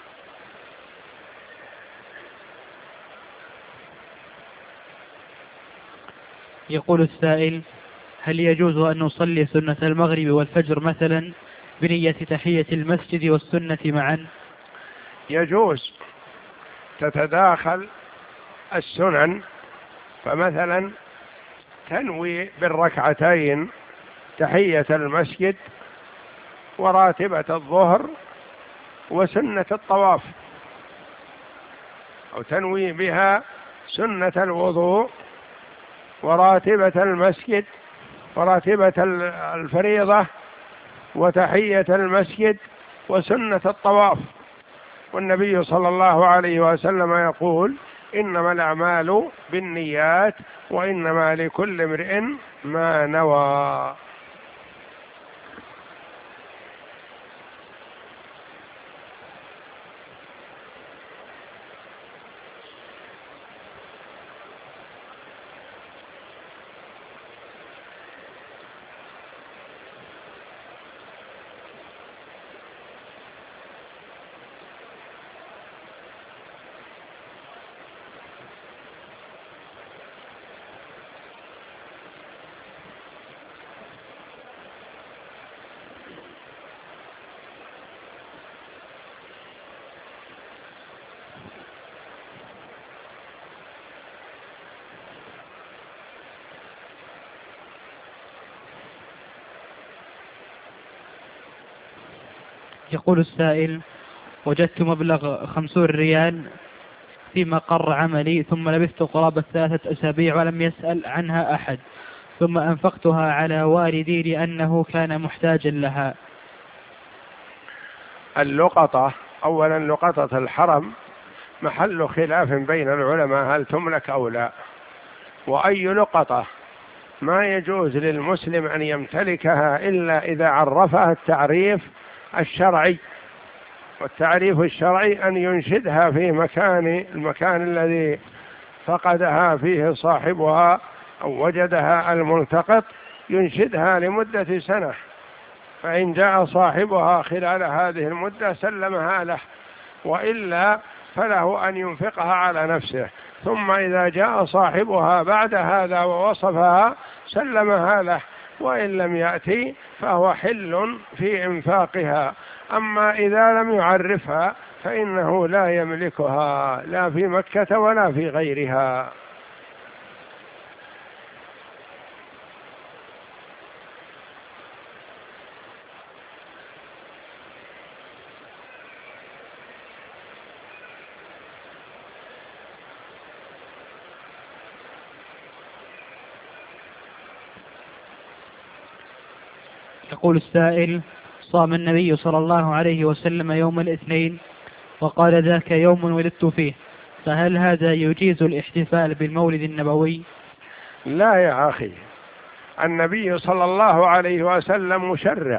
يقول السائل: هل يجوز أن نصلي سنة المغرب والفجر مثلا بنية تحية المسجد والسنة معا؟ يجوز، تتداخل السنن، فمثلا تنوي بالركعتين تحية المسجد وراتبة الظهر وسنة الطواف، أو تنوي بها سنة الوضوء وراتبة المسجد وراتبة الفريضة وتحية المسجد وسنة الطواف. والنبي صلى الله عليه وسلم يقول: إنما الأعمال بالنيات وإنما لكل امرئ ما نوى. يقول السائل: وجدت مبلغ خمسون ريال في مقر عملي، ثم لبثت قرابة ثلاثة أسابيع ولم يسأل عنها أحد، ثم أنفقتها على والدي لأنه كان محتاجا لها. اللقطة، أولا لقطة الحرم محل خلاف بين العلماء هل تملك أو لا، وأي لقطة ما يجوز للمسلم أن يمتلكها إلا إذا عرفها التعريف الشرعي، والتعريف الشرعي أن ينشدها في مكان المكان الذي فقدها فيه صاحبها أو وجدها الملتقط، ينشدها لمدة سنة، فإن جاء صاحبها خلال هذه المدة سلمها له، وإلا فله أن ينفقها على نفسه، ثم إذا جاء صاحبها بعد هذا ووصفها سلمها له، وإن لم يأتي فهو حل في إنفاقها. أما إذا لم يعرفها فإنه لا يملكها لا في مكة ولا في غيرها. يقول السائل: صام النبي صلى الله عليه وسلم يوم الاثنين وقال: ذاك يوم ولدت فيه، فهل هذا يجيز الاحتفال بالمولد النبوي؟ لا يا أخي، النبي صلى الله عليه وسلم مشرع،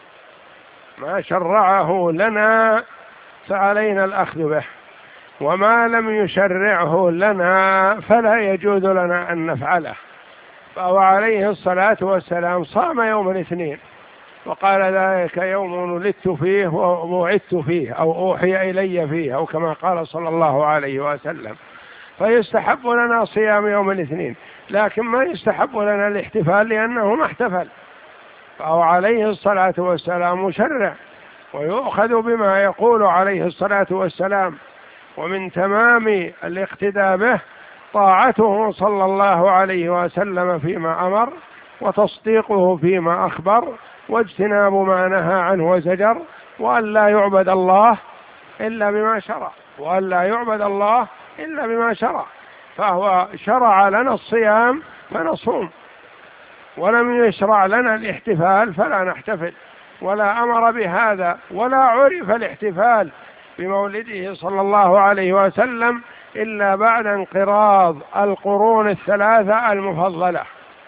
ما شرعه لنا فعلينا الأخذ به، وما لم يشرعه لنا فلا يجوز لنا أن نفعله. فهو عليه الصلاة والسلام صام يوم الاثنين وقال: ذلك يوم ولدت فيه ووعدت فيه أو أوحي إلي فيه، أو كما قال صلى الله عليه وسلم. فيستحب لنا صيام يوم الاثنين، لكن ما يستحب لنا الاحتفال لأنه ما احتفل. فهو عليه الصلاة والسلام مشرع، ويؤخذ بما يقول عليه الصلاة والسلام. ومن تمام الاقتداء به طاعته صلى الله عليه وسلم فيما أمر، وتصديقه فيما أخبر، واجتناب ما نهى عنه وزجر، وأن لا يعبد الله إلا بما شرع وأن لا يعبد الله إلا بما شرع. فهو شرع لنا الصيام فنصوم، ولم يشرع لنا الاحتفال فلا نحتفل، ولا أمر بهذا، ولا عرف الاحتفال بمولده صلى الله عليه وسلم إلا بعد انقراض القرون الثلاثة المفضلة،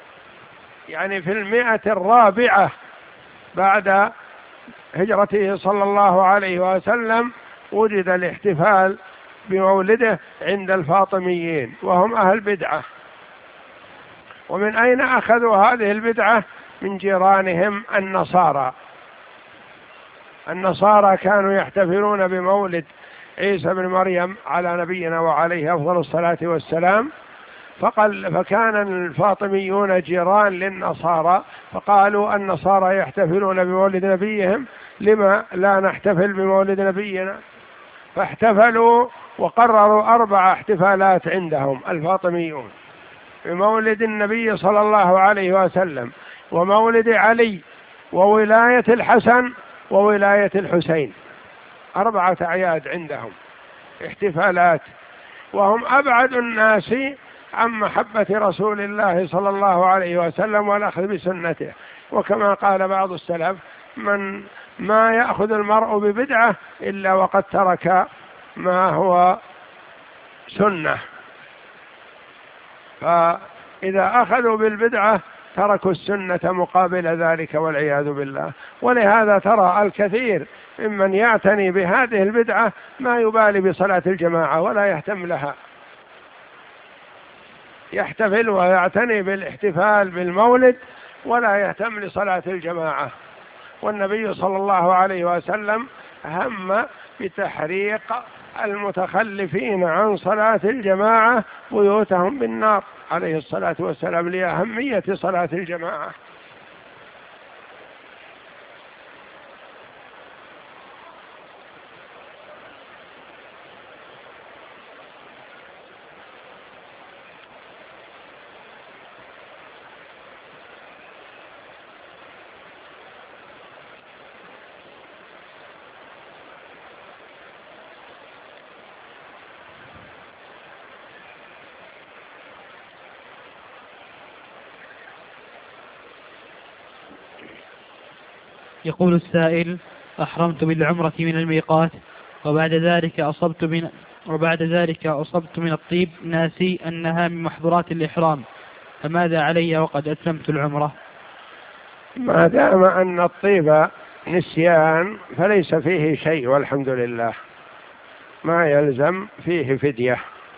يعني في المئة الرابعة بعد هجرته صلى الله عليه وسلم وجد الاحتفال بمولده عند الفاطميين وهم أهل بدعة. ومن أين أخذوا هذه البدعة؟ من جيرانهم النصارى. النصارى كانوا يحتفلون بمولد عيسى بن مريم على نبينا وعليه أفضل الصلاة والسلام، فقال فكان الفاطميون جيران للنصارى، فقالوا النصارى يحتفلون بمولد نبيهم، لما لا نحتفل بمولد نبينا؟ فاحتفلوا وقرروا أربع احتفالات عندهم الفاطميون بمولد النبي صلى الله عليه وسلم، ومولد علي، وولاية الحسن، وولاية الحسين. أربعة أعياد عندهم احتفالات، وهم أبعد الناس عن محبة رسول الله صلى الله عليه وسلم والأخذ بسنته. وكما قال بعض السلف: من ما يأخذ المرء ببدعة إلا وقد ترك ما هو سنة، فإذا أخذوا بالبدعة تركوا السنة مقابل ذلك والعياذ بالله. ولهذا ترى الكثير ممن يعتني بهذه البدعة ما يبالي بصلاة الجماعة ولا يهتم لها، يحتفل ويعتني بالاحتفال بالمولد ولا يهتم لصلاة الجماعة. والنبي صلى الله عليه وسلم هم بتحريق المتخلفين عن صلاة الجماعة بيوتهم بالنار عليه الصلاة والسلام لأهمية صلاة الجماعة. يقول السائل: أحرمت بالعمرة من الميقات، وبعد ذلك أصبت من وبعد ذلك أصبت من الطيب ناسي أنها من محظورات الإحرام، فماذا علي وقد أتممت العمرة؟ ما دام أن الطيب نسيان فليس فيه شيء والحمد لله، ما يلزم فيه فدية.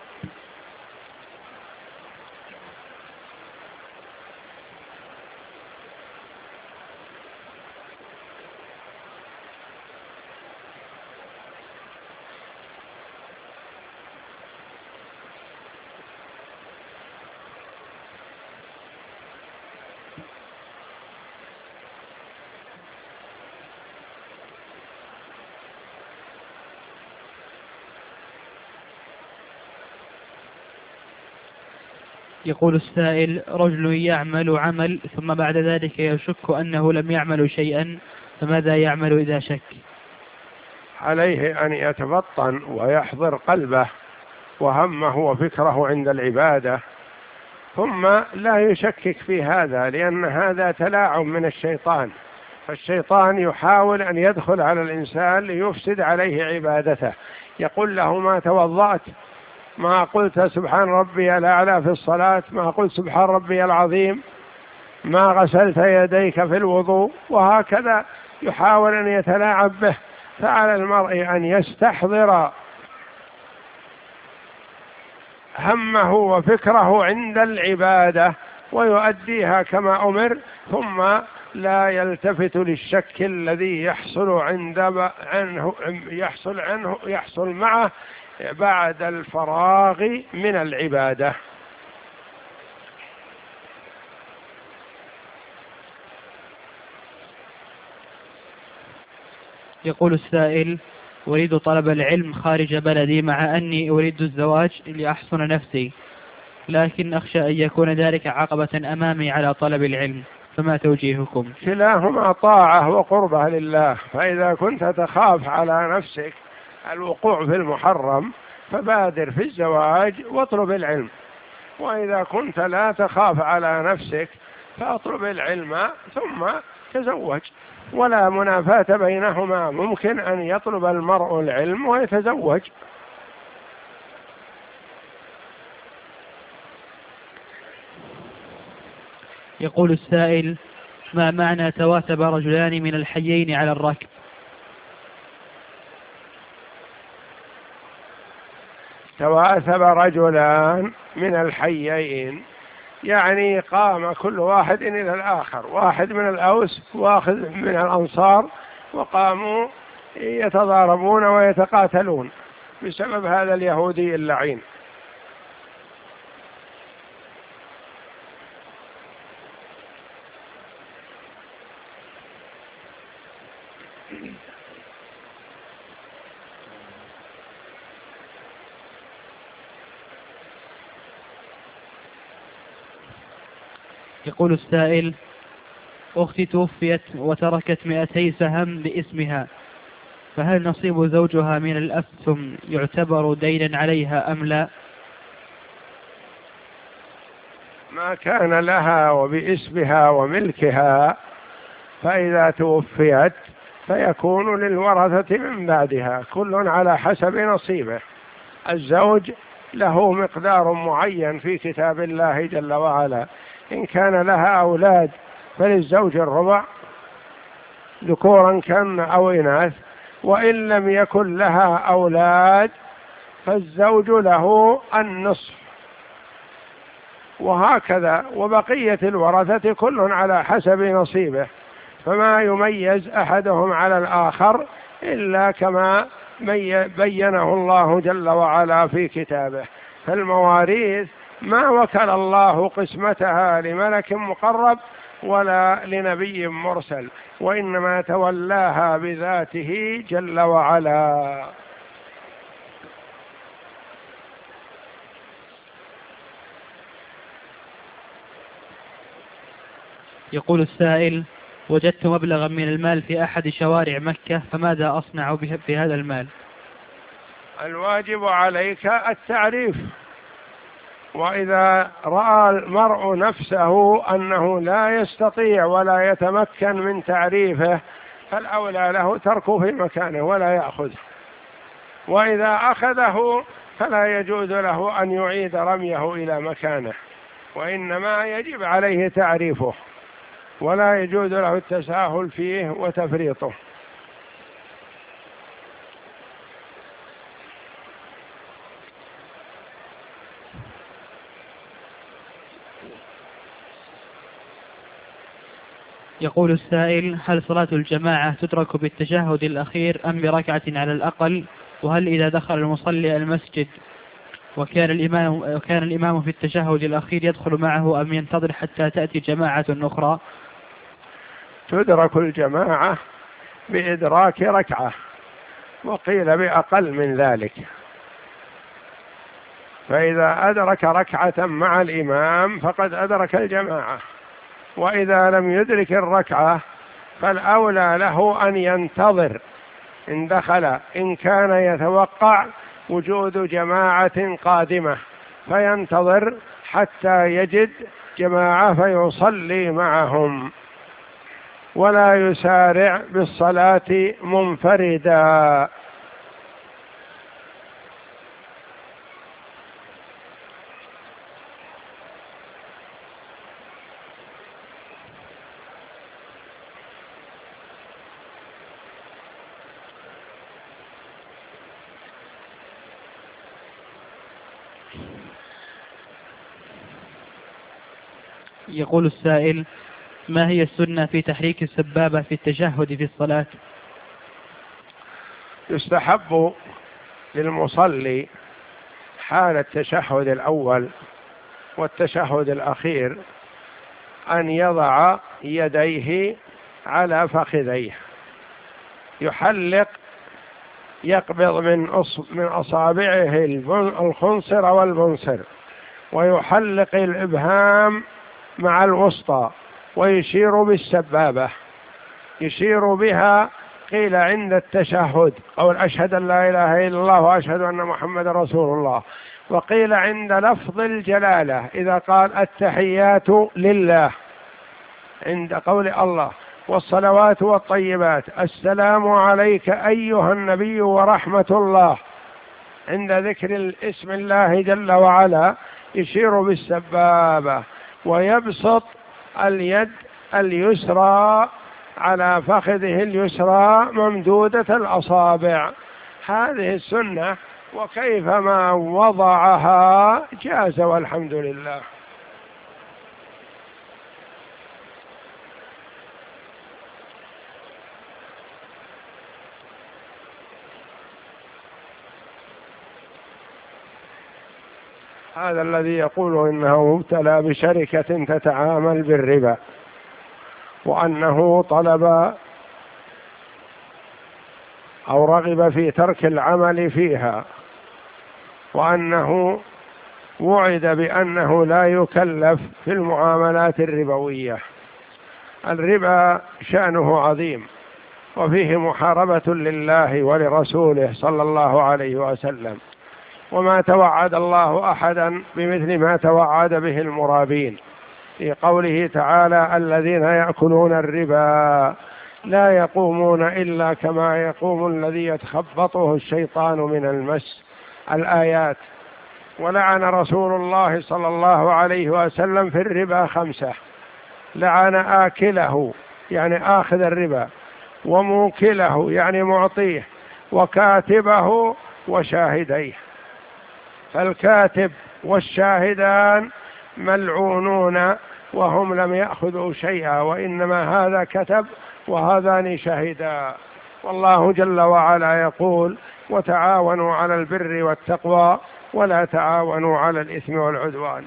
يقول السائل: رجل يعمل عمل ثم بعد ذلك يشك أنه لم يعمل شيئا، فماذا يعمل إذا شك؟ عليه أن يتفطن ويحضر قلبه وهمه وفكره عند العبادة، ثم لا يشكك في هذا، لأن هذا تلاعب من الشيطان، فالشيطان يحاول أن يدخل على الإنسان ليفسد عليه عبادته. يقول له: ما توضأت، ما قلت سبحان ربي الأعلى في الصلاة، ما قلت سبحان ربي العظيم، ما غسلت يديك في الوضوء، وهكذا يحاول أن يتلاعب به. فعلى المرء أن يستحضر همه وفكره عند العبادة ويؤديها كما أمر، ثم لا يلتفت للشك الذي يحصل عند عنه يحصل عنه يحصل معه بعد الفراغ من العبادة. يقول السائل: أريد طلب العلم خارج بلدي مع أني أريد الزواج لأحصن نفسي، لكن أخشى أن يكون ذلك عقبة أمامي على طلب العلم، فما توجيهكم؟ كلاهما طاعة وقربة لله، فإذا كنت تخاف على نفسك الوقوع في المحرم فبادر في الزواج واطلب العلم، وإذا كنت لا تخاف على نفسك فاطلب العلم ثم تزوج، ولا منافاة بينهما، ممكن أن يطلب المرء العلم ويتزوج. يقول السائل: ما معنى تواتب رجلان من الحيين على الركب؟ تواتب رجلان من الحيين يعني قام كل واحد إلى الآخر، واحد من الأوس واحد من الأنصار، وقاموا يتضاربون ويتقاتلون بسبب هذا اليهودي اللعين. يقول السائل: أختي توفيت وتركت مئتي سهم باسمها، فهل نصيب زوجها من الأسهم يعتبر دينا عليها أم لا؟ ما كان لها وباسمها وملكها فإذا توفيت فيكون للورثة من بعدها، كل على حسب نصيبه. الزوج له مقدار معين في كتاب الله جل وعلا، إن كان لها أولاد فللزوج الربع ذكورا كان أو إناث، وإن لم يكن لها أولاد فالزوج له النصف، وهكذا. وبقية الورثة كل على حسب نصيبه، فما يميز أحدهم على الآخر إلا كما بينه الله جل وعلا في كتابه. فالمواريث ما وكل الله قسمتها لملك مقرب ولا لنبي مرسل، وإنما تولاها بذاته جل وعلا. يقول السائل: وجدت مبلغا من المال في أحد شوارع مكة، فماذا أصنع به في هذا المال؟ الواجب عليك التعريف، وإذا رأى المرء نفسه أنه لا يستطيع ولا يتمكن من تعريفه فالأولى له تركه في مكانه ولا يأخذه، وإذا أخذه فلا يجوز له أن يعيد رميه إلى مكانه، وإنما يجب عليه تعريفه ولا يجوز له التساهل فيه وتفريطه. يقول السائل: هل صلاة الجماعة تترك بالتشهد الأخير أم بركعة على الأقل؟ وهل إذا دخل المصلي المسجد وكان الإمام, وكان الإمام في التشهد الأخير يدخل معه أم ينتظر حتى تأتي جماعة أخرى؟ تدرك الجماعة بإدراك ركعة، وقيل بأقل من ذلك، فإذا أدرك ركعة مع الإمام فقد أدرك الجماعة، وإذا لم يدرك الركعة فالأولى له أن ينتظر إن دخل، إن كان يتوقع وجود جماعة قادمة فينتظر حتى يجد جماعة فيصلي معهم، ولا يسارع بالصلاة منفردا. يقول السائل: ما هي السنة في تحريك السبابة في التشهد في الصلاة؟ يستحب للمصلي حال التشهد الأول والتشهد الأخير أن يضع يديه على فخذيه، يحلق، يقبض من من أصابعه الخنصر والبنصر، ويحلق الإبهام مع الوسطى، ويشير بالسبابة، يشير بها قيل عند التشهد قول أشهد أن لا إله إلا الله وأشهد أن محمد رسول الله، وقيل عند لفظ الجلالة إذا قال التحيات لله، عند قول الله والصلوات والطيبات السلام عليك أيها النبي ورحمة الله، عند ذكر الاسم الله جل وعلا يشير بالسبابة، ويبسط اليد اليسرى على فخذه اليسرى ممدودة الأصابع. هذه السنة، وكيفما وضعها جاز والحمد لله. هذا الذي يقول إنه مبتلى بشركة تتعامل بالربا، وأنه طلب أو رغب في ترك العمل فيها، وأنه وعد بأنه لا يكلف في المعاملات الربوية. الربا شأنه عظيم، وفيه محاربة لله ولرسوله صلى الله عليه وسلم، وما توعد الله أحدا بمثل ما توعد به المرابين في قوله تعالى: الذين يأكلون الربا لا يقومون إلا كما يقوم الذي يتخبطه الشيطان من المس، الآيات. ولعن رسول الله صلى الله عليه وسلم في الربا خمسة: لعن آكله يعني آخذ الربا، وموكله يعني معطيه، وكاتبه وشاهديه. فالكاتب والشاهدان ملعونون، وهم لم يأخذوا شيئا، وإنما هذا كتب وهذان شهدا. والله جل وعلا يقول: وتعاونوا على البر والتقوى ولا تعاونوا على الإثم والعدوان.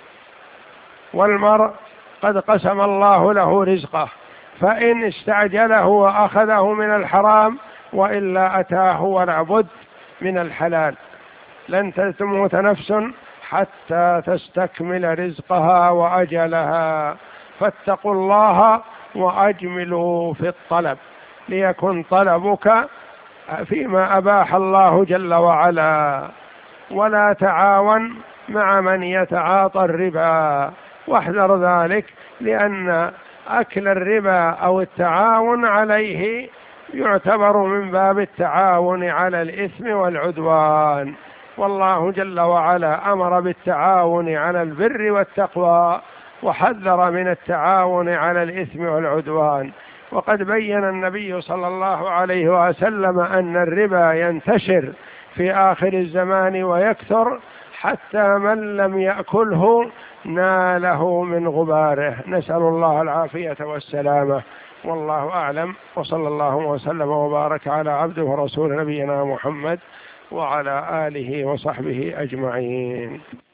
والمرء قد قسم الله له رزقه، فإن استعجله وأخذه من الحرام وإلا أتاه ولا بد من الحلال. لن تموت نفس حتى تستكمل رزقها وأجلها، فاتقوا الله وأجملوا في الطلب، ليكن طلبك فيما أباح الله جل وعلا. ولا تعاون مع من يتعاطى الربا، واحذر ذلك، لأن أكل الربا أو التعاون عليه يعتبر من باب التعاون على الإثم والعدوان. والله جل وعلا أمر بالتعاون على البر والتقوى، وحذر من التعاون على الإثم والعدوان. وقد بين النبي صلى الله عليه وسلم أن الربا ينتشر في آخر الزمان ويكثر، حتى من لم يأكله ناله من غباره. نسأل الله العافية والسلامة، والله أعلم، وصلى الله وسلم وبارك على عبده ورسول نبينا محمد وعلى آله وصحبه أجمعين.